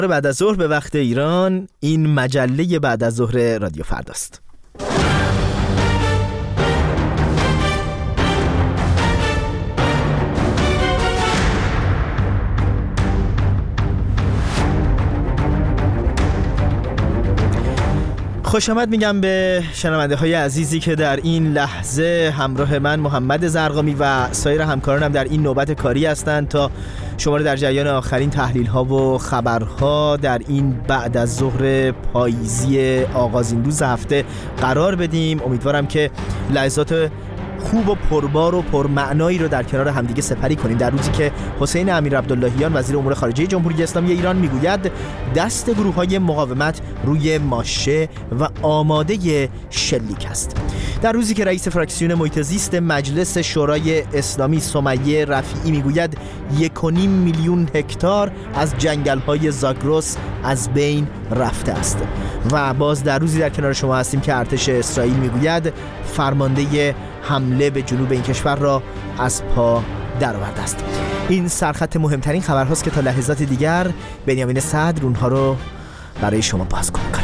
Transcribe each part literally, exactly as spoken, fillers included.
بعد از ظهر به وقت ایران، این مجله بعد از ظهر رادیو فرداست. خوش آمد میگم به شنونده های عزیزی که در این لحظه همراه من محمد زرقامی و سایر همکارانم در این نوبت کاری هستند تا شما رو در جریان آخرین تحلیل ها و خبرها در این بعد از ظهر پاییزی آغازین روز هفته قرار بدیم. امیدوارم که لحظات خوب و پربار و پرمعنایی رو در کنار همدیگه سپری کنیم در روزی که حسین امیرعبداللهیان وزیر امور خارجه جمهوری اسلامی ایران میگوید دست گروه‌های مقاومت روی ماشه و آماده شلیک است. در روزی که رئیس فراکسیون محیط زیست مجلس شورای اسلامی سمیه رفیعی میگوید یک و نیم میلیون هکتار از جنگل‌های زاگرس از بین رفته است. و باز در روزی در کنار شما هستیم که ارتش اسرائیل میگوید فرمانده حمله به جنوب این کشور را از پا درآورده است. این سرخط مهمترین خبرهاست که تا لحظات دیگر بنیامین صدر اونها رو برای شما بازگو می‌کنه.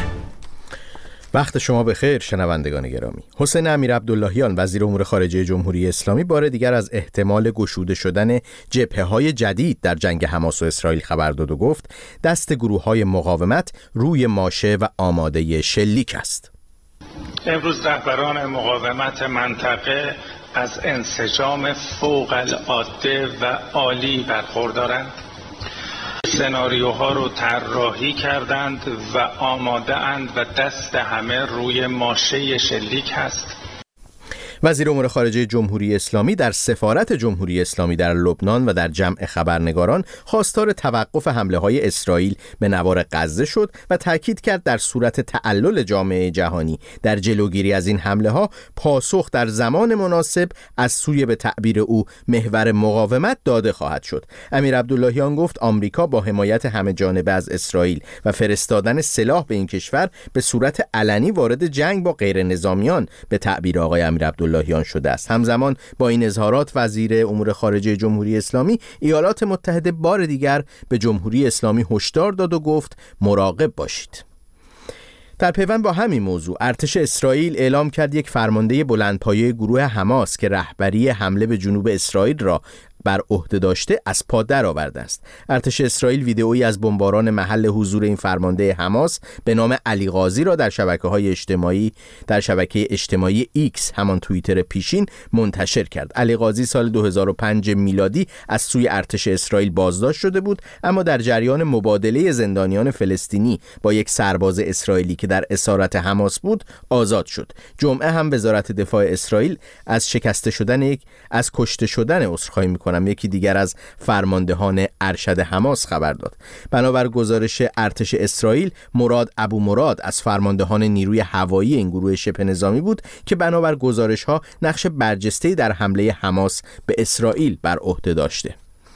وقت شما بخیر شنوندگان گرامی. حسین امیرعبداللهیان وزیر امور خارجه جمهوری اسلامی بار دیگر از احتمال گشوده شدن جبهه‌های جدید در جنگ حماس و اسرائیل خبر داد و گفت دست گروه‌های مقاومت روی ماشه و آماده شلیک است. امروز رهبران مقاومت منطقه از انسجام فوق العاده و عالی برخوردارند. سناریوها رو طراحی کردند و آماده اند و دست همه روی ماشه شلیک هست. وزیر امور خارجه جمهوری اسلامی در سفارت جمهوری اسلامی در لبنان و در جمع خبرنگاران خواستار توقف حمله‌های اسرائیل به نوار غزه شد و تاکید کرد در صورت تعلل جامعه جهانی در جلوگیری از این حمله‌ها پاسخ در زمان مناسب از سوی به تعبیر او محور مقاومت داده خواهد شد. امیرعبداللهیان گفت آمریکا با حمایت همه جانبه از اسرائیل و فرستادن سلاح به این کشور به صورت علنی وارد جنگ با غیر نظامیان به تعبیر آقای امیرعبداللهیان لهیان شده است. همزمان با این اظهارات وزیر امور خارجه جمهوری اسلامی ایالات متحده بار دیگر به جمهوری اسلامی هشدار داد و گفت مراقب باشید. در پیوند با همین موضوع ارتش اسرائیل اعلام کرد یک فرمانده بلندپایه گروه حماس که رهبری حمله به جنوب اسرائیل را بر عهده داشته از پا درآورده است. ارتش اسرائیل ویدئویی از بمباران محل حضور این فرمانده حماس به نام علی غازی را در شبکه‌های اجتماعی در شبکه اجتماعی ایکس همان توییتر پیشین منتشر کرد. علی غازی سال دو هزار و پنج میلادی از سوی ارتش اسرائیل بازداشت شده بود، اما در جریان مبادله زندانیان فلسطینی با یک سرباز اسرائیلی که در اسارت حماس بود آزاد شد. جمعه هم وزارت دفاع اسرائیل از شکسته شدن یک از کشته شدن عذرخواهی می‌کنم یکی دیگر از فرماندهان ارشد حماس خبر داد. بنابر گزارش ارتش اسرائیل مراد ابو مراد از فرماندهان نیروی هوایی این گروه شبه نظامی بود که بنابر گزارش‌ها نقش برجسته‌ای در حمله حماس به اسرائیل بر عهده داشته.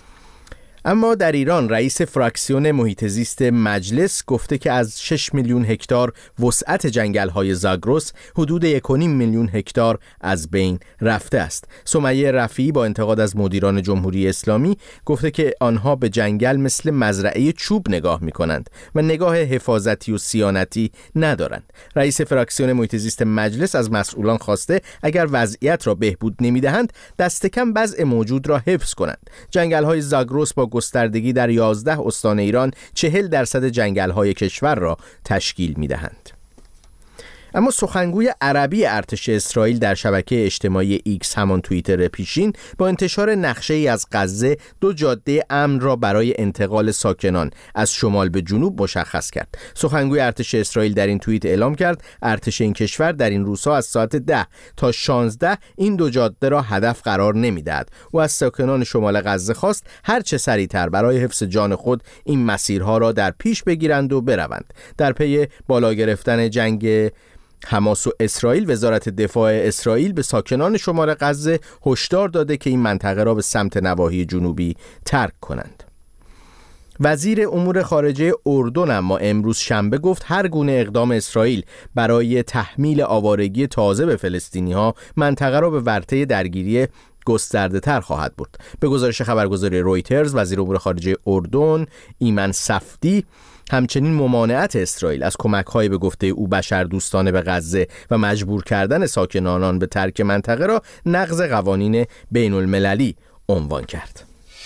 اما در ایران رئیس فراکسیون محیط زیست مجلس گفته که از شش میلیون هکتار وسعت جنگل‌های زاگرس حدود یک و نیم میلیون هکتار از بین رفته است. سمیه رفیعی با انتقاد از مدیران جمهوری اسلامی گفته که آنها به جنگل مثل مزرعه چوب نگاه می‌کنند و نگاه حفاظتی و صیانتی ندارند. رئیس فراکسیون محیط زیست مجلس از مسئولان خواسته اگر وضعیت را بهبود نمی‌دهند دست کم وضع موجود را حفظ کنند. جنگل‌های زاگرس با گستردگی در یازده استان ایران چهل درصد جنگل‌های کشور را تشکیل می‌دهند. اما سخنگوی عربی ارتش اسرائیل در شبکه اجتماعی ایکس همان توییتر پیشین با انتشار نقشه‌ای از غزه دو جاده امن را برای انتقال ساکنان از شمال به جنوب مشخص کرد. سخنگوی ارتش اسرائیل در این توییت اعلام کرد ارتش این کشور در این روزها از ساعت ده تا شانزده این دو جاده را هدف قرار نمی‌دهد. او از ساکنان شمال غزه خواست هر چه سریعتر برای حفظ جان خود این مسیرها را در پیش بگیرند و بروند. در پی بالا گرفتن جنگ حماس و اسرائیل وزارت دفاع اسرائیل به ساکنان شمال غزه هشدار داده که این منطقه را به سمت نواحی جنوبی ترک کنند. وزیر امور خارجه اردن اما امروز شنبه گفت هر گونه اقدام اسرائیل برای تحمیل آوارگی تازه به فلسطینی‌ها منطقه را به ورطه درگیری گسترده تر خواهد برد. به گزارش خبرگزاری رویترز وزیر امور خارجه اردن ایمن صفدی همچنین ممانعت اسرائیل از کمک‌های به گفته او بشردوستانه به غزه و مجبور کردن ساکنان آن به ترک منطقه را نقض قوانین بین المللی عنوان کرد.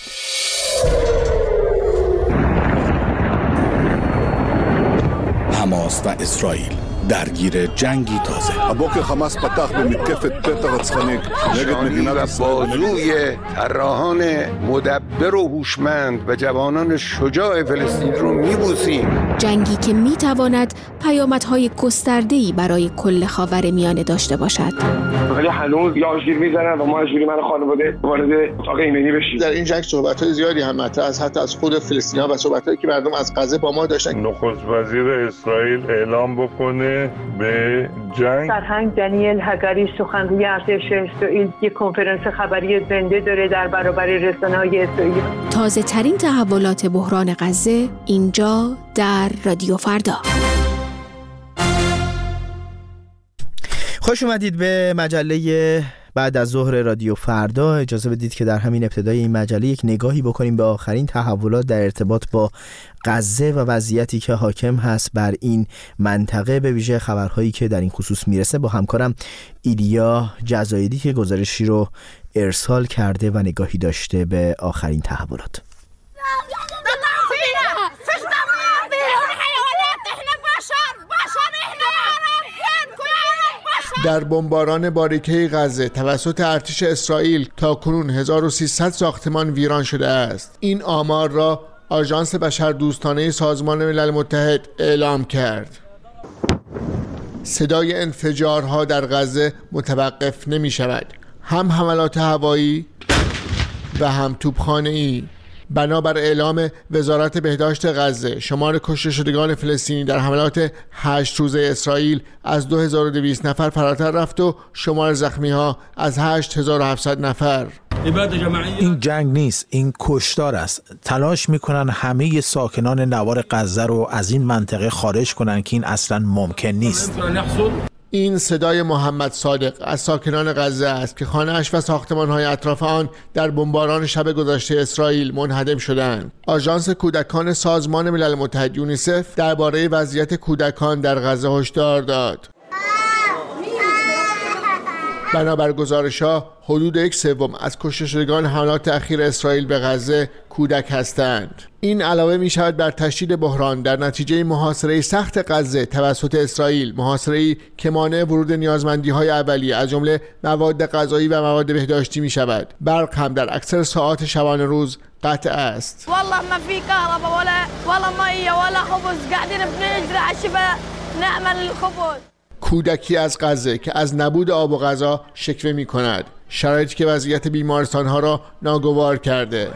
حماس و اسرائیل درگیر جنگی تازه. הבוקר חמאס פתח במתקפת פתע רצחנית נגד מדינת ישראל. بازوی طراحان مدبر و هوشمند و جوانان شجاع فلسطین رو میبوسیم. جنگی که میتواند پیامدهای گسترده‌ای برای کل خاورمیانه داشته باشد. ولی هنوز یا آژیر میزنن و ما از جوری من خانواده وارد اتاق ایمنی بشیم. در این جنگ صحبت‌های زیادی هم مطرح از حتی از خود فلسطینی‌ها و صحبت‌هایی که مردم از غزه با ما داشتن. نخست وزیر اسرائیل اعلام بکنه به جنگ. سرهنگ دانیل هگاری سخنگوی ارتش اسرائیل یک کنفرانس خبری زنده داره در برابر رسانه‌های اسرائیل. تازه ترین تحولات بحران غزه اینجا در رادیو فردا. خوش اومدید به مجله بعد از ظهر رادیو فردا. اجازه بدید که در همین ابتدای این مجله یک نگاهی بکنیم به آخرین تحولات در ارتباط با غزه و وضعیتی که حاکم هست بر این منطقه، به ویژه خبرهایی که در این خصوص میرسه. با همکارم ایلیا جزایری که گزارشی رو ارسال کرده و نگاهی داشته به آخرین تحولات. در بمباران باریکه غزه توسط ارتش اسرائیل تاکنون هزار و سیصد ساختمان ویران شده است. این آمار را آژانس بشردوستانه سازمان ملل متحد اعلام کرد. صدای انفجارها در غزه متوقف نمی شود. هم حملات هوایی و هم توپخانه‌ای. بنابر اعلام وزارت بهداشت غزه، شمار کشته شدگان فلسطینی در حملات هشت روزه اسرائیل از دو هزار و دویست نفر فراتر رفت و شمار زخمی ها از هشت هزار و هفتصد نفر. این جنگ نیست، این کشتار است. تلاش میکنن همه ساکنان نوار غزه رو از این منطقه خارج کنن که این اصلا ممکن نیست. این صدای محمد صادق از ساکنان غزه است که خانه‌اش و ساختمان‌های اطراف آن در بمباران شب گذشته اسرائیل منهدم شدند. آژانس کودکان سازمان ملل متحد یونیسف درباره وضعیت کودکان در غزه هشدار داد. بنابر گزارش‌ها حدود یک سوم از کشته شدگان حملات اخیر اسرائیل به غزه کودک هستند. این علاوه می شود بر تشدید بحران در نتیجه محاصره سخت غزه توسط اسرائیل، محاصره‌ای که مانع ورود نیازمندی‌های اولیه از جمله مواد غذایی و مواد بهداشتی می شود. برق هم در اکثر ساعات شبانه روز قطع است. والله ما في كهرباء ولا ولا ميه ولا خبز قاعدين بنجري على الشفا نعمل الخبز. کودکی از غزه که از نبود آب و غذا شکوه می کند، شرایطی که وضعیت بیمارستان‌ها را ناگوار کرده.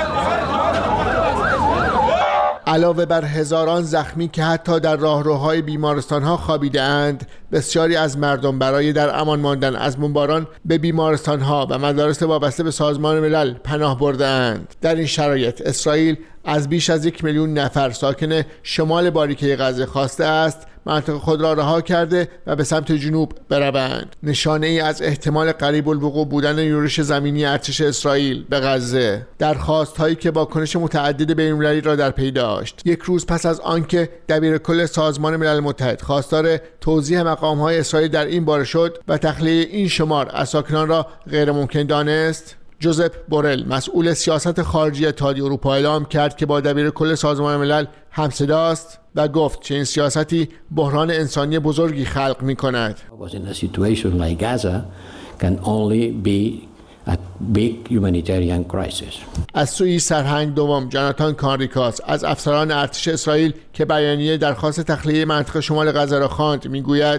علاوه بر هزاران زخمی که حتی در راهروهای بیمارستان‌ها خوابیده‌اند، بسیاری از مردم برای در امان ماندن از بمباران به بیمارستان‌ها و مدارس وابسته به سازمان ملل پناه برده‌اند. در این شرایط اسرائیل از بیش از یک میلیون نفر ساکن شمال باریکه غزه خواسته است منطقه خود را رها کرده و به سمت جنوب بروند. نشانه ای از احتمال قریب الوقوع بودن یورش زمینی ارتش اسرائیل به غزه. درخواست هایی که واکنش متعدد بین‌المللی را در پی داشت. یک روز پس از آنکه دبیرکل سازمان ملل متحد خواستار توزیع مقام های اسرائیل در این باره شد و تخلیه این شمار از ساکنان را غیر ممکن دانست، جوزپ بورل مسئول سیاست خارجی اتحادیه اروپا اعلام کرد که با دبیرکل سازمان ملل همصداست و گفت چه این سیاستی بحران انسانی بزرگی خلق می کند. از سوی سرهنگ دوم جاناتان کانریکاس از افسران ارتش اسرائیل که بیانیه درخواست تخلیه منطقه شمال غزه را خواند میگوید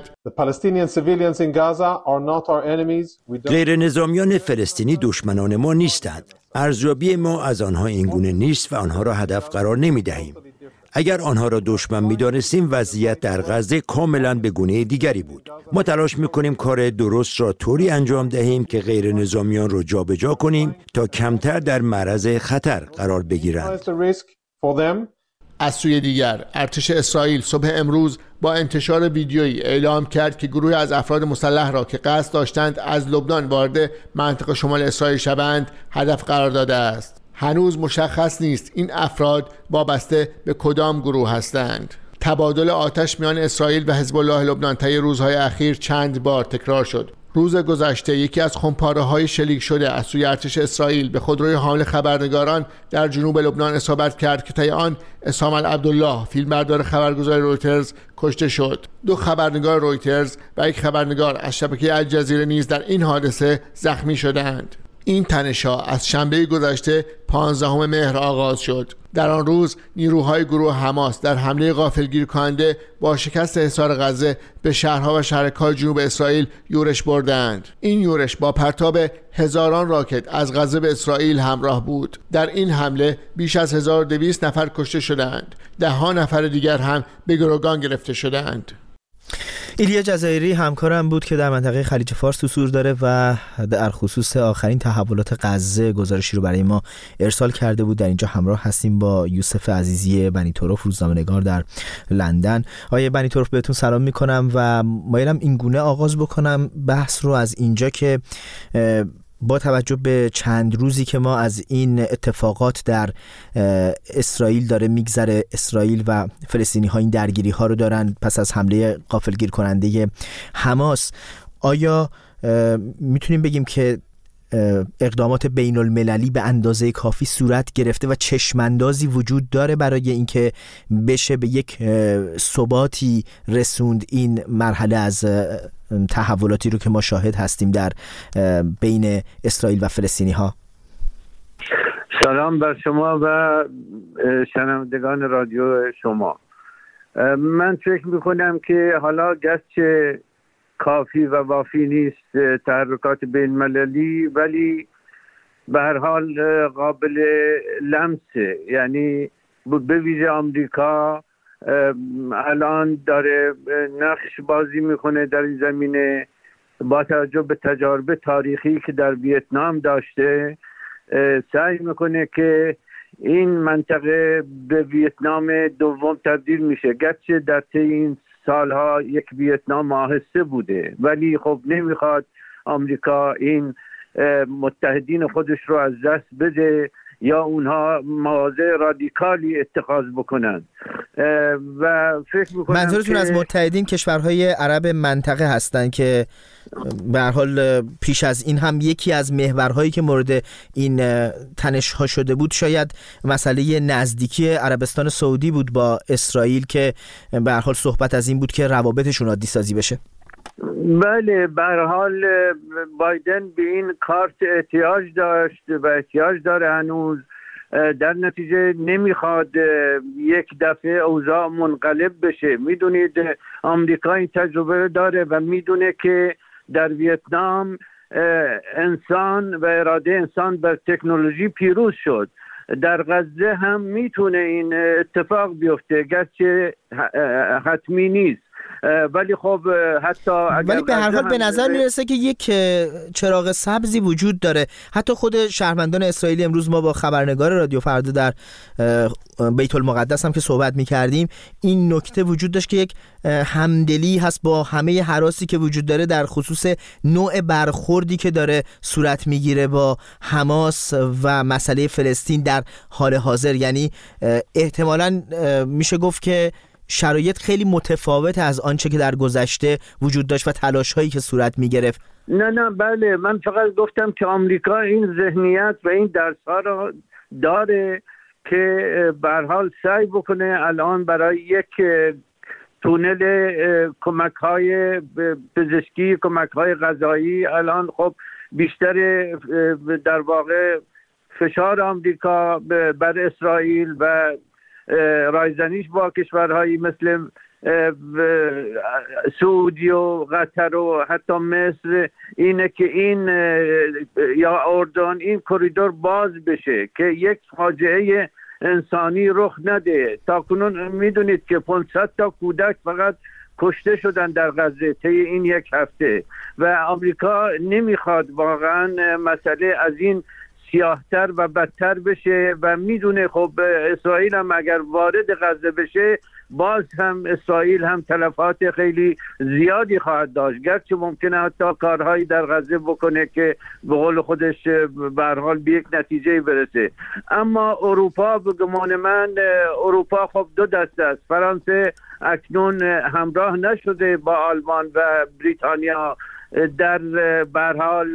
غیر نظامیان فلسطینی دشمنان ما نیستند. ارزیابی ما از آنها اینگونه نیست و آنها را هدف قرار نمی دهیم. اگر آنها را دشمن می‌دانستیم وضعیت در غزه کاملا به گونه دیگری بود. ما تلاش می‌کنیم کار درست را طوری انجام دهیم که غیر نظامیان را جابجا کنیم تا کمتر در معرض خطر قرار بگیرند. از سوی دیگر ارتش اسرائیل صبح امروز با انتشار ویدیویی اعلام کرد که گروهی از افراد مسلح را که قصد داشتند از لبنان وارد منطقه شمال اسرائیل شوند هدف قرار داده است. هنوز مشخص نیست این افراد وابسته به کدام گروه هستند. تبادل آتش میان اسرائیل و حزب الله لبنان طی روزهای اخیر چند بار تکرار شد. روز گذشته یکی از خمپاره‌های شلیک شده از سوی ارتش اسرائیل به خودروی حامل خبرنگاران در جنوب لبنان اصابت کرد که طی آن اسام العبدالله فیلمبردار خبرگزاری رویترز کشته شد. دو خبرنگار رویترز و یک خبرنگار از شبکه الجزیره نیز در این حادثه زخمی شدند. این تنش‌ها از شنبه گذشته پانزدهم مهر آغاز شد. در آن روز نیروهای گروه حماس در حمله غافلگیر کننده با شکست حصار غزه به شهرها و شهرک‌های جنوب اسرائیل یورش بردند. این یورش با پرتاب هزاران راکت از غزه به اسرائیل همراه بود. در این حمله بیش از هزار و دویست نفر کشته شدند. ده ها نفر دیگر هم به گروگان گرفته شدند. ایلیا جزایری همکارم بود که در منطقه خلیج فارس حضور داره و در خصوص آخرین تحولات غزه گزارشی رو برای ما ارسال کرده بود. در اینجا همراه هستیم با یوسف عزیزی بنی طرف، روزنامه‌نگار در لندن. آقای بنی طرف بهتون سلام میکنم و مایلم این گونه آغاز بکنم بحث رو از اینجا که با توجه به چند روزی که ما از این اتفاقات در اسرائیل داره میگذره، اسرائیل و فلسطینی ها این درگیری ها رو دارن پس از حمله غافلگیر کننده حماس، آیا میتونیم بگیم که اقدامات بین المللی به اندازه کافی صورت گرفته و چشماندازی وجود داره برای اینکه بشه به یک ثباتی رسوند این مرحله از تحولاتی رو که ما شاهد هستیم در بین اسرائیل و فلسطینی ها؟ سلام بر شما و شنوندگان رادیو شما. من فکر میکنم که حالا گرچه کافی و وافی نیست تحرکات بین المللی، ولی به هر حال قابل لمسه. یعنی به ویژه آمریکا الان داره نقش بازی میکنه در این زمینه با توجه به تجارب تاریخی که در ویتنام داشته. سعی میکنه که این منطقه به ویتنام دوم تبدیل میشه، گرچه در طی این سالها یک ویتنام آهسته بوده، ولی خب نمیخواد آمریکا این متحدین خودش رو از دست بده یا اونها مواضع رادیکالی اتخاذ بکنن. و فکر میکنم منظورتون که از متحدین کشورهای عرب منطقه هستن که به هر حال پیش از این هم یکی از محورهایی که مورد این تنش ها شده بود شاید مسئله نزدیکی عربستان سعودی بود با اسرائیل که به هر حال صحبت از این بود که روابطشون عادی سازی بشه. بله، به هر حال بایدن به این کارت احتیاج داشت و احتیاج داره هنوز. در نتیجه نمیخواد یک دفعه اوضاع منقلب بشه. میدونید آمریکا این تجربه داره و میدونه که در ویتنام انسان و اراده انسان بر تکنولوژی پیروز شد. در غزه هم میتونه این اتفاق بیفته، گرچه حتمی نیست، ولی خب حتی ولی به هر حال به نظر میرسه که یک چراغ سبزی وجود داره. حتی خود شهروندان اسرائیلی، امروز ما با خبرنگار رادیو فردا در بیت المقدس هم که صحبت میکردیم، این نکته وجود داشت که یک همدلی هست با همه هراسی که وجود داره در خصوص نوع برخوردی که داره صورت میگیره با حماس و مسئله فلسطین در حال حاضر. یعنی احتمالاً میشه گفت که شرایط خیلی متفاوت از آنچه که در گذشته وجود داشت و تلاش هایی که صورت می گرفت. نه نه بله، من فقط گفتم که آمریکا این ذهنیت و این درس ها رو داره که به هر حال سعی بکنه الان برای یک تونل کمک های پزشکی، کمک های غذایی، الان خب بیشتر در واقع فشار آمریکا بر اسرائیل و رایزنیش با کشورهایی مثل سعودی و قطر و حتی مصر اینه که این یا اردن این کریدور باز بشه که یک فاجعه انسانی رخ نده. تا کنون میدونید که پانصد تا کودک فقط کشته شدن در غزه طی این یک هفته و آمریکا نمیخواد واقعا مسئله از این سیاهتر و بدتر بشه و میدونه خب اسرائیل هم اگر وارد غزه بشه باز هم اسرائیل هم تلفات خیلی زیادی خواهد داشت، گرچه ممکنه حتی کارهایی در غزه بکنه که به قول خودش به هر حال به یک نتیجه برسه. اما اروپا به گمان من اروپا خب دو دسته است. فرانسه اکنون همراه نشده با آلمان و بریتانیا در به هر حال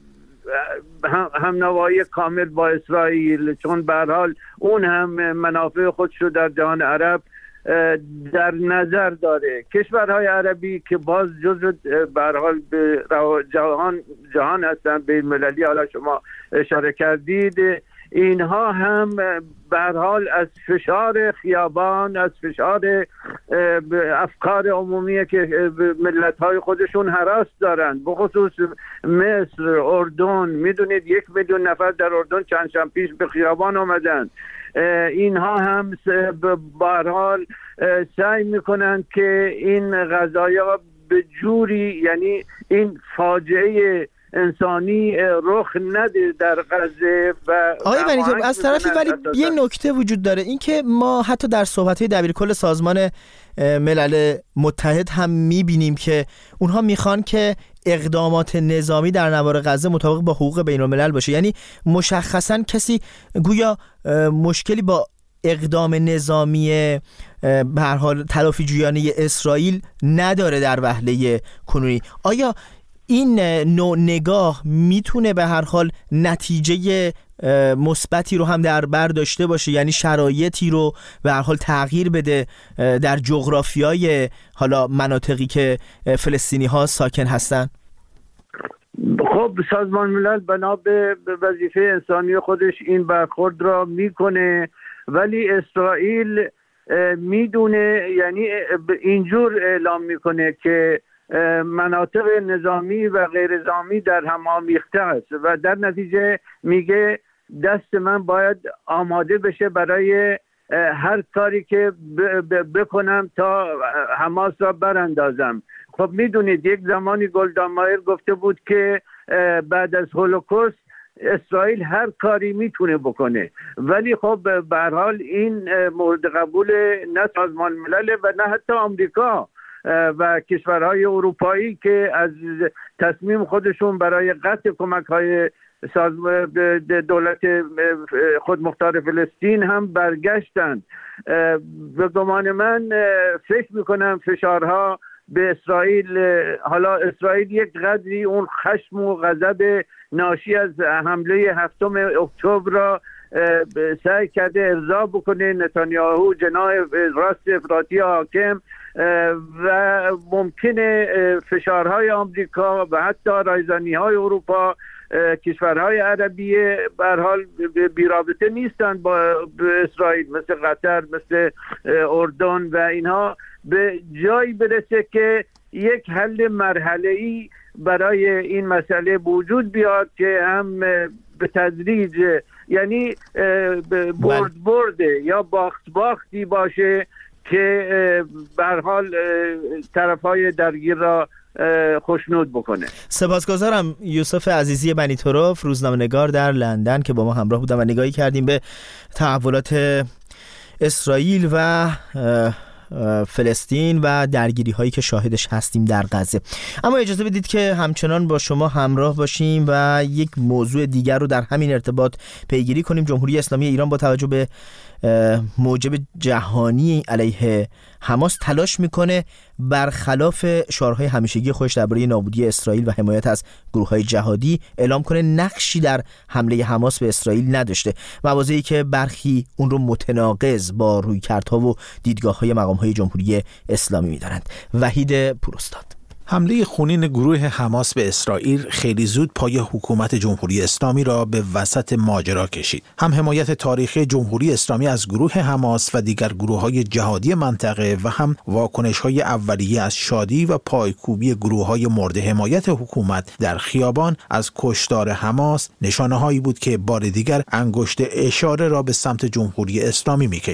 هم نوایی کامل با اسرائیل، چون به هر حال اون هم منافع خودش رو در جهان عرب در نظر داره. کشورهای عربی که باز جزء به هر حال به جهان جهان هستن، بین المللی، حالا شما اشاره کردید، اینها هم به هر حال از فشار خیابان، از فشار افکار عمومی که ملت‌های خودشون هراس دارن، بخصوص مصر، اردن، میدونید یک میلیون نفر در اردن چند شب پیش به خیابان آمدن. اینها هم به هر حال سعی میکنن که این قضایا به جوری، یعنی این فاجعه انسانی رخ نده در غزه. و آقای بنیتو از طرفی ولی یه نکته وجود داره، این که ما حتی در صحبت‌های دبیرکل سازمان ملل متحد هم می‌بینیم که اونها میخوان که اقدامات نظامی در نوار غزه مطابق با حقوق بین الملل باشه. یعنی مشخصاً کسی گویا مشکلی با اقدام نظامی به هر حال تلافی جویانه اسرائیل نداره در وهله کنونی. آیا این نوع نگاه میتونه به هر حال نتیجه مثبتی رو هم در بر داشته باشه، یعنی شرایطی رو به هر حال تغییر بده در جغرافیای حالا مناطقی که فلسطینی ها ساکن هستن؟ خب سازمان ملل بنا به وظیفه انسانی خودش این برخورد را میکنه، ولی اسرائیل میدونه، یعنی اینجور اعلام میکنه که مناطق نظامی و غیر نظامی در هم آمیخته است و در نتیجه میگه دست من باید آماده بشه برای هر کاری که بکنم تا حماس را براندازم. خب میدونید یک زمانی گلدان مایر گفته بود که بعد از هولوکوست اسرائیل هر کاری میتونه بکنه، ولی خب به هر حال این مورد قبول نه سازمان ملل و نه حتی آمریکا و کشورهای اروپایی که از تصمیم خودشون برای قطع کمک‌های دولت خودمختار فلسطین هم برگشتن. به گمان من فکر میکنم فشارها به اسرائیل، حالا اسرائیل یک قدری اون خشم و غضب ناشی از حمله هفتم اکتبر را سعی کرده ارضا بکنه، نتانیاهو جناح راست افراطی حاکم، و ممکنه فشارهای آمریکا و حتی رایزنی‌های اروپا، کشورهای عربی به هر حال بی‌رابطه نیستن با اسرائیل، مثل قطر، مثل اردن و اینها، به جایی برسه که یک حل مرحله‌ای برای این مسئله وجود بیاد که هم به تدریج، یعنی برد برده یا باخت باختی باشه که به هر حال طرفای درگیر را خوشنود بکنه. سپاسگزارم یوسف عزیزی بنیتوروف، روزنامه‌نگار در لندن، که با ما همراه بودن و نگاهی کردیم به تحولات اسرائیل و فلسطین و درگیری هایی که شاهدش هستیم در غزه. اما اجازه بدید که همچنان با شما همراه باشیم و یک موضوع دیگر رو در همین ارتباط پیگیری کنیم. جمهوری اسلامی ایران با توجه به موجب جهانی علیه حماس تلاش میکنه برخلاف شعارهای همیشگی خودش درباره نابودی اسرائیل و حمایت از گروه‌های جهادی اعلام کنه نقشی در حمله حماس به اسرائیل نداشته، مواضعی که برخی اون رو متناقض با رویکردها و دیدگاه‌های مقام‌های جمهوری اسلامی می‌دانند. وحید پوراستاد: حمله خونین گروه حماس به اسرائیل خیلی زود پای حکومت جمهوری اسلامی را به وسط ماجرا کشید. هم حمایت تاریخی جمهوری اسلامی از گروه حماس و دیگر گروه‌های جهادی منطقه و هم واکنش‌های اولیه از شادی و پایکوبی گروه‌های مورد حمایت حکومت در خیابان از کشتار حماس نشانه‌هایی بود که بار دیگر انگشت اشاره را به سمت جمهوری اسلامی می‌کشاند.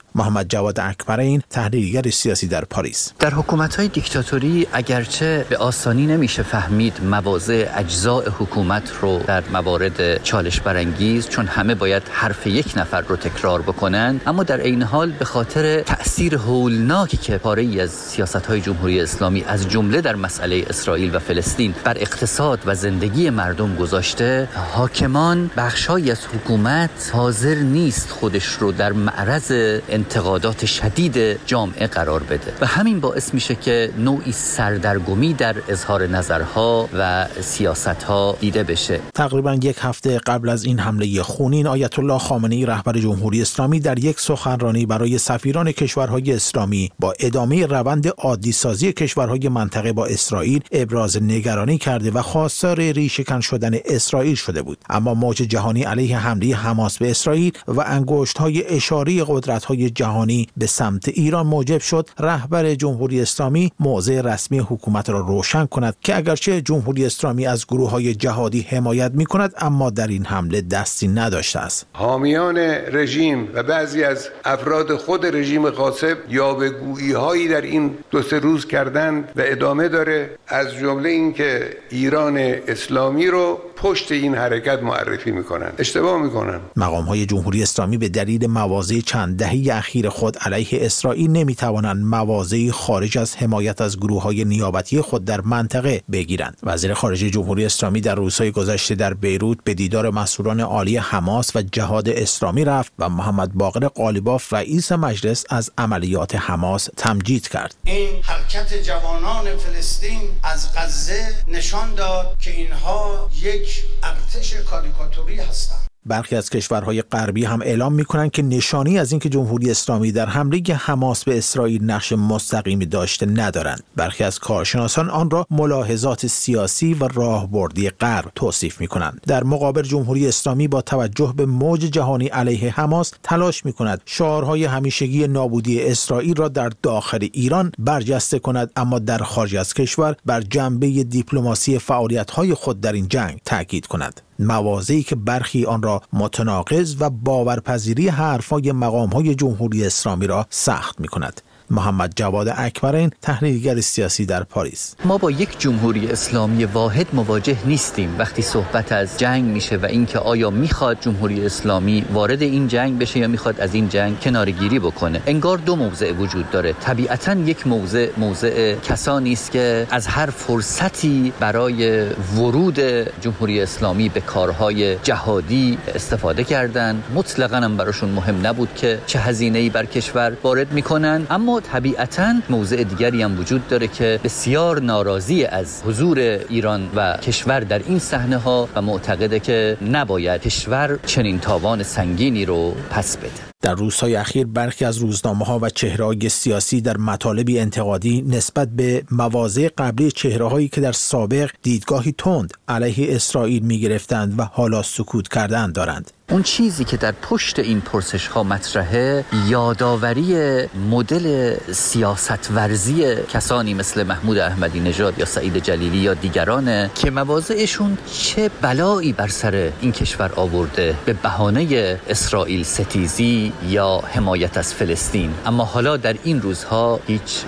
محمد جواد اکبرین، تحلیلگر سیاسی در پاریس: در حکومت‌های دیکتاتوری اگرچه به آسانی نمیشه فهمید مواضع اجزاء حکومت رو در موارد چالش برانگیز، چون همه باید حرف یک نفر رو تکرار بکنن، اما در عین حال به خاطر تأثیر هولناکی که پاره‌ای از سیاست‌های جمهوری اسلامی از جمله در مسئله اسرائیل و فلسطین بر اقتصاد و زندگی مردم گذاشته، حاکمان بخش‌هایی از حکومت حاضر نیست خودش رو در معرض انتقادات شدید جامعه قرار بده و همین باعث میشه که نوعی سردرگمی در اظهار نظرها و سیاست‌ها دیده بشه. تقریباً یک هفته قبل از این حمله خونین، آیت الله خامنه‌ای رهبر جمهوری اسلامی در یک سخنرانی برای سفیران کشورهای اسلامی با ادامه روند عادی سازی کشورهای منطقه با اسرائیل ابراز نگرانی کرده و خواستار ریشه‌کن شدن اسرائیل شده بود. اما موج جهانی علیه حمله حماس به اسرائیل و انگشت‌های اشاری قدرت‌های جهانی به سمت ایران موجب شد رهبر جمهوری اسلامی موضع رسمی حکومت را روشن کند که اگرچه جمهوری اسلامی از گروه‌های جهادی حمایت می‌کند، اما در این حمله دستی نداشته است. حامیان رژیم و بعضی از افراد خود رژیم غاصب یاوه‌گویی‌هایی در این دو سه روز کردند و ادامه داره، از جمله اینکه ایران اسلامی رو پشت این حرکت معرفی میکنن. اشتباه میکنن. مقام‌های جمهوری اسلامی به دلیل مواضع چند دهه اخیر خود علیه اسرائیل نمیتوانند مواضعی خارج از حمایت از گروه‌های نیابتی خود در منطقه بگیرند. وزیر خارجه جمهوری اسلامی در روزهای گذشته در بیروت به دیدار مسئولان عالی حماس و جهاد اسلامی رفت و محمد باقر قالیباف رئیس مجلس از عملیات حماس تمجید کرد. این حرکت جوانان فلسطین از غزه نشان داد که اینها یک ارتش کاریکاتوری هستند. برخی از کشورهای غربی هم اعلام می‌کنند که نشانی از اینکه جمهوری اسلامی در حمله حماس به اسرائیل نقش مستقیمی داشته ندارند. برخی از کارشناسان آن را ملاحظات سیاسی و راهبردی غرب توصیف می‌کنند. در مقابل جمهوری اسلامی با توجه به موج جهانی علیه حماس تلاش می‌کند شعارهای همیشگی نابودی اسرائیل را در داخل ایران برجسته کند، اما در خارج از کشور بر جنبه دیپلماسی فعالیت‌های خود در این جنگ تاکید کند. مواضعی که برخی آن را متناقض و باورپذیری حرف‌های مقام‌های جمهوری اسلامی را سخت می‌کند. محمد جواد اکبرین، تحلیلگر سیاسی در پاریس: ما با یک جمهوری اسلامی واحد مواجه نیستیم وقتی صحبت از جنگ میشه و اینکه آیا میخواد جمهوری اسلامی وارد این جنگ بشه یا میخواد از این جنگ کناره‌گیری بکنه. انگار دو موضع وجود داره. طبیعتاً یک موضع موضع کسانی است که از هر فرصتی برای ورود جمهوری اسلامی به کارهای جهادی استفاده کردن. مطلقاً هم براشون مهم نبود که چه هزینه‌ای بر کشور وارد میکنن، اما طبیعتاً موضع دیگری هم وجود داره که بسیار ناراضی از حضور ایران و کشور در این صحنه ها و معتقده که نباید کشور چنین تاوان سنگینی رو پس بده. در روزهای اخیر برخی از روزنامه‌ها و چهره‌های سیاسی در مطالبی انتقادی نسبت به مواضع قبلی چهره‌هایی که در سابق دیدگاهی تند علیه اسرائیل می‌گرفتند و حالا سکوت کردند دارند. اون چیزی که در پشت این پرسش ها مطرحه یادآوری مدل سیاست ورزی کسانی مثل محمود احمدی نژاد یا سعید جلیلی یا دیگرانه که مواضعشون چه بلایی بر سر این کشور آورده به بهانه اسرائیل ستیزی یا حمایت از فلسطین، اما حالا در این روزها هیچ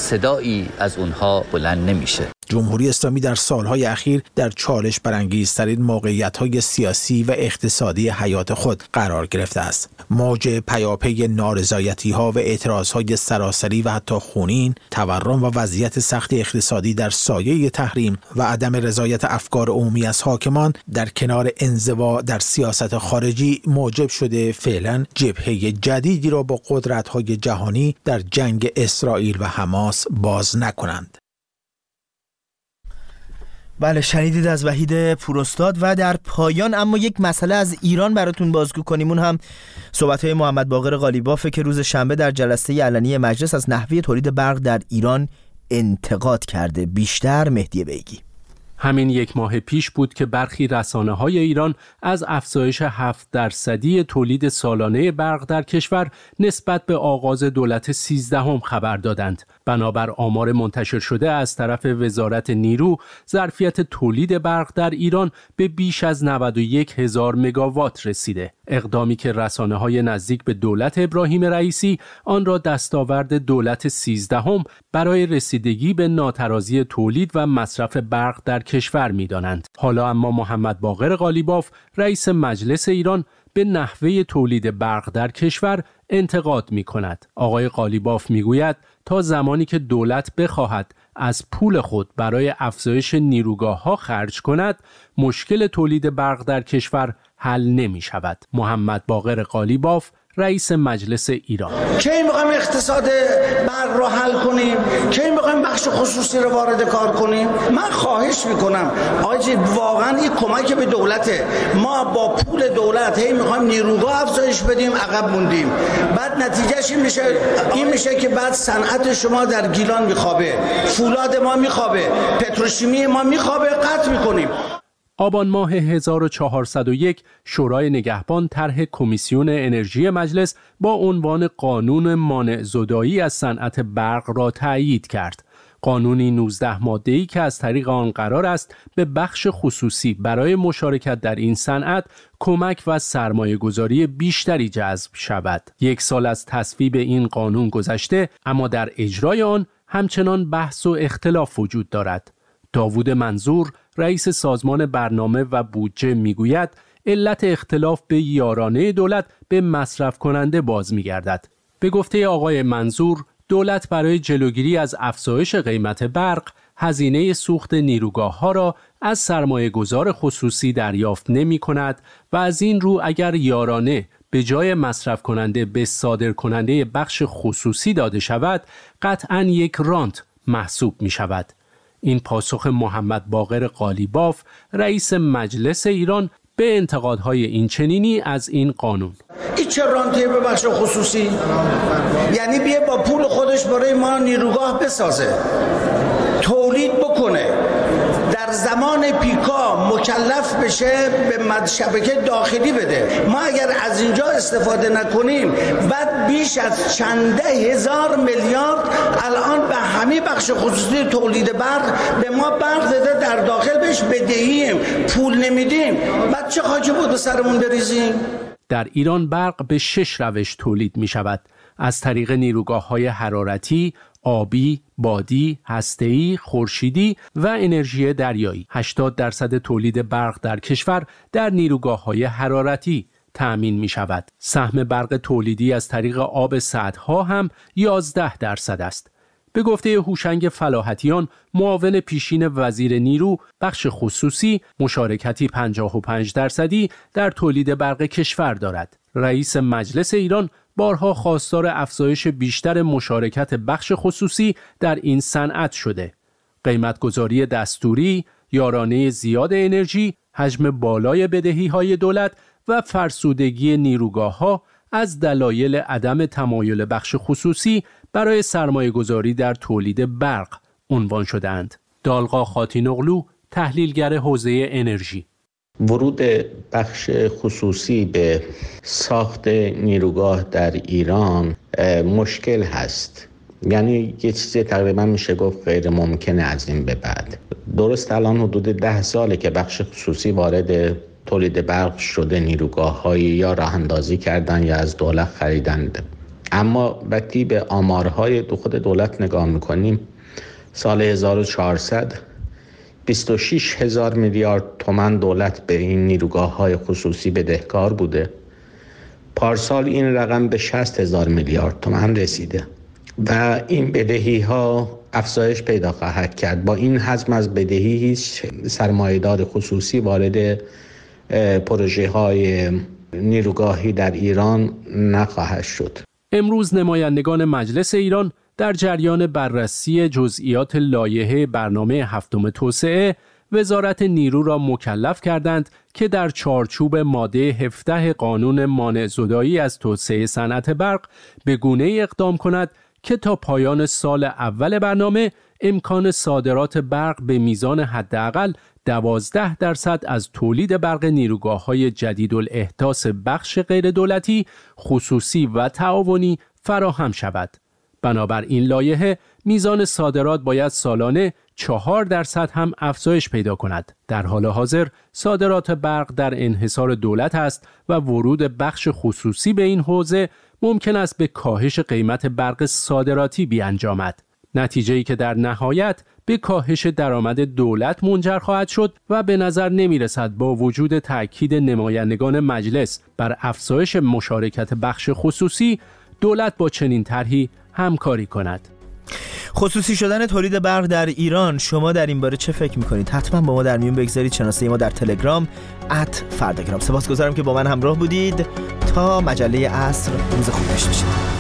صدایی از اونها بلند نمیشه. جمهوری اسلامی در سالهای اخیر در چالش برانگیزترین موقعیت‌های سیاسی و اقتصادی حیات خود قرار گرفته است. موج پیاپی نارضایتی‌ها و اعتراضهای سراسری و حتی خونین، تورم و وضعیت سخت اقتصادی در سایه تحریم و عدم رضایت افکار عمومی از حاکمان در کنار انزوا در سیاست خارجی موجب شده فعلا جبهه جدیدی را با قدرت‌های جهانی در جنگ اسرائیل و حماس باز نکنند. بله، شنیدید از وحید پوراستاد. و در پایان اما یک مسئله از ایران براتون بازگو کنیم. اون هم صحبت‌های محمد باقر قالیبافه که روز شنبه در جلسه علنی مجلس از نحوه تولید برق در ایران انتقاد کرده. بیشتر مهدی بیگی. همین یک ماه پیش بود که برخی رسانه‌های ایران از افزایش هفت درصدی تولید سالانه برق در کشور نسبت به آغاز دولت سیزدهم خبر دادند. بنابر آمار منتشر شده از طرف وزارت نیرو، ظرفیت تولید برق در ایران به بیش از نود و یک هزار مگاوات رسیده. اقدامی که رسانه‌های نزدیک به دولت ابراهیم رئیسی آن را دستاورد دولت سیزدهم برای رسیدگی به ناترازی تولید و مصرف برق در کشور می‌دانند. حالا اما محمد باقر قالیباف رئیس مجلس ایران به نحوه تولید برق در کشور انتقاد می‌کند. آقای قالیباف می‌گوید تا زمانی که دولت بخواهد از پول خود برای افزایش نیروگاه‌ها خرج کند، مشکل تولید برق در کشور حل نمی شود. محمد باقر قالیباف رئیس مجلس ایران: کی می‌خوایم اقتصاد برق رو حل کنیم؟ کی می‌خوایم بخش خصوصی رو وارد کار کنیم؟ من خواهش می‌کنم آجی واقعا این کمک به دولته. ما با پول دولت هی می‌خوایم نیروگاه افزایش بدیم، عقب موندیم. بعد نتیجهش این میشه این میشه که بعد صنعت شما در گیلان میخوابه، فولاد ما میخوابه، پتروشیمی ما میخوابه، قطع می‌کنیم. آبان ماه هزار و چهارصد و یک شورای نگهبان طرح کمیسیون انرژی مجلس با عنوان قانون مانع زدایی از صنعت برق را تأیید کرد. قانونی نوزده ماده‌ای که از طریق آن قرار است به بخش خصوصی برای مشارکت در این صنعت کمک و سرمایه‌گذاری بیشتری جذب شود. یک سال از تصویب این قانون گذشته، اما در اجرای آن همچنان بحث و اختلاف وجود دارد. داوود منظور رئیس سازمان برنامه و بودجه میگوید علت اختلاف به یارانه دولت به مصرف کننده باز میگردد. به گفته آقای منظور، دولت برای جلوگیری از افزایش قیمت برق هزینه سوخت نیروگاه‌ها را از سرمایه‌گذار خصوصی دریافت نمی‌کند و از این رو اگر یارانه به جای مصرف کننده به صادر کننده بخش خصوصی داده شود، قطعاً یک رانت محسوب می‌شود. این پاسخ محمد باقر قالیباف رئیس مجلس ایران به انتقادهای این چنینی از این قانون. این چه رانتیه به بخش خصوصی؟ یعنی بیه با پول خودش برای ما نیروگاه بسازه، تولید بکنه، در زمان پیکا مکلف بشه به شبکه داخلی بده. ما اگر از اینجا استفاده نکنیم، بعد بیش از چند هزار میلیارد الان به همین بخش خصوصی تولید برق به ما برق داده، در داخل بهش بدهیم، پول نمیدیم، بعد چه خاکی بود به سرمون بریزیم؟ در ایران برق به شش روش تولید می شود: از طریق نیروگاه‌های حرارتی، آبی، بادی، هسته‌ای، خورشیدی و انرژی دریایی. هشتاد درصد تولید برق در کشور در نیروگاه‌های حرارتی تأمین می شود. سهم برق تولیدی از طریق آب سدها هم یازده درصد است. به گفته هوشنگ فلاحتیان، معاون پیشین وزیر نیرو، بخش خصوصی مشارکتی پنجاه و پنج درصدی در تولید برق کشور دارد. رئیس مجلس ایران بارها خواستار افزایش بیشتر مشارکت بخش خصوصی در این صنعت شده. قیمتگذاری دستوری، یارانه زیاد انرژی، حجم بالای بدهی‌های دولت و فرسودگی نیروگاه‌ها از دلایل عدم تمایل بخش خصوصی برای سرمایه‌گذاری در تولید برق عنوان شدند. دالقا خاتینوغلو، تحلیلگر حوزه انرژی: ورود بخش خصوصی به ساخت نیروگاه در ایران مشکل هست، یعنی یه چیزی تقریبا میشه گفت غیر ممکنه از این به بعد. درست الان حدود ده ساله که بخش خصوصی وارد تولید برق شده، نیروگاه هایی یا راه اندازی کردن یا از دولت خریدند. اما وقتی به آمارهای دو خود دولت نگاه میکنیم، سال هزار و چهارصد بیست و شش هزار میلیارد تومان دولت به این نیروگاه های خصوصی بدهکار بوده. پارسال این رقم به شصت هزار میلیارد تومان رسیده و این بدهی ها افزایش پیدا خواهد کرد. با این حجم از بدهی هیچ سرمایه‌دار خصوصی وارد پروژه های نیروگاهی در ایران نخواهد شد. امروز نمایندگان مجلس ایران در جریان بررسی جزئیات لایحه برنامه هفتم توسعه، وزارت نیرو را مکلف کردند که در چارچوب ماده هفده قانون مانع زدایی از توسعه صنعت برق به گونه‌ای اقدام کند که تا پایان سال اول برنامه امکان صادرات برق به میزان حداقل دوازده درصد از تولید برق نیروگاه‌های جدیدالاحداث بخش غیر دولتی، خصوصی و تعاونی فراهم شود. بنابر این لایحه میزان صادرات باید سالانه چهار درصد هم افزایش پیدا کند. در حال حاضر صادرات برق در انحصار دولت است و ورود بخش خصوصی به این حوزه ممکن است به کاهش قیمت برق صادراتی بیانجامد. نتیجه‌ای که در نهایت به کاهش درآمد دولت منجر خواهد شد و به نظر نمی‌رسد با وجود تأکید نمایندگان مجلس بر افزایش مشارکت بخش خصوصی دولت با چنین طرحی همکاری کند. خصوصی شدن تولید برق در ایران، شما در این باره چه فکر می‌کنید؟ حتما با ما در میون بگذارید. شناسه ما در تلگرام ات فرداگرام. سپاسگزارم که با من همراه بودید. تا مجله عصر، روز خوب داشته باشید.